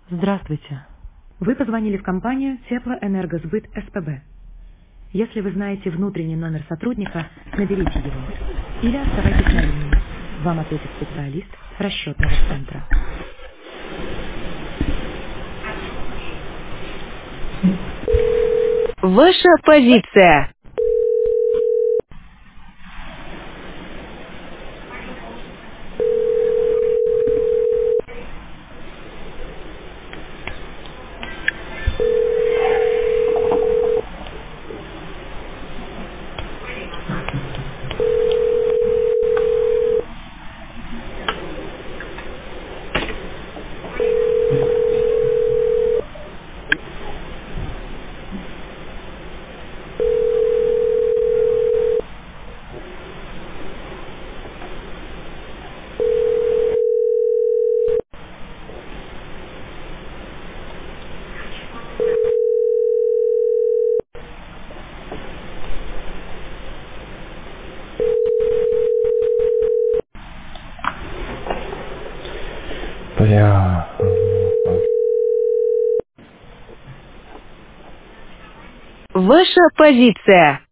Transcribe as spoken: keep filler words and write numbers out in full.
Здравствуйте. Вы позвонили в компанию Теплоэнергосбыт СПБ. Если вы знаете внутренний номер сотрудника, наберите его. Или оставайтесь на линии. Вам ответит специалист расчетного центра. Ваша позиция. Бля. Ваша позиция.